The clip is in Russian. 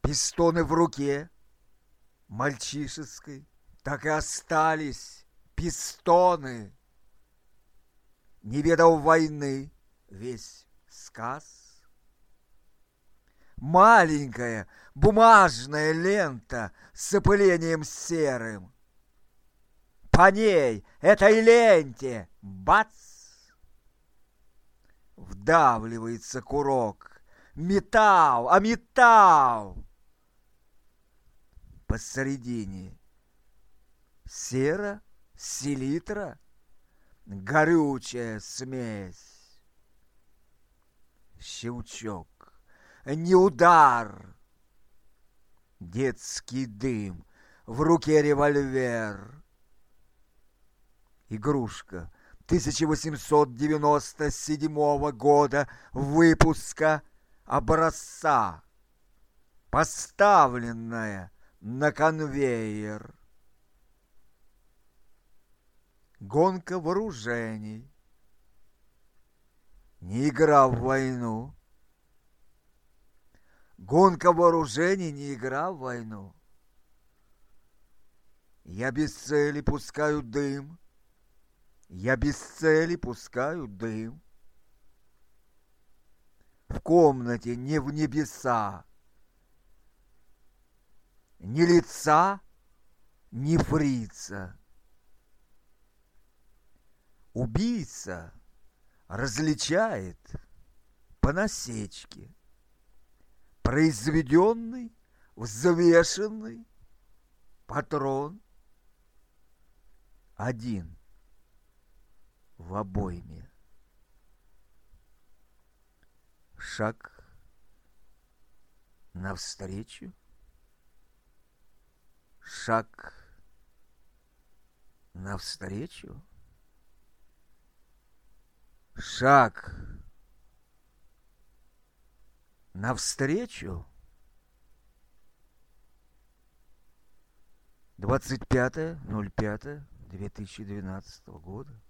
Пистоны в руке мальчишеской так и остались пистоны. Не ведал войны весь сказ. Маленькая бумажная лента с опылением серым. По ней, этой ленте, бац! Вдавливается курок. Металл, а металл! Посередине сера, селитра, горючая смесь. Щелчок, не удар, детский дым, в руке револьвер. Игрушка 1897 года выпуска образца, поставленная на конвейер. Гонка вооружений. Не игра в войну. Гонка вооружений, не игра в войну. Я без цели пускаю дым. Я без цели пускаю дым. В комнате не в небеса. Ни лица, ни фрица. Убийца различает по насечке. Произведенный, взвешенный патрон один в обойме. Шаг навстречу, шаг навстречу, шаг навстречу. 25.05.2012 года.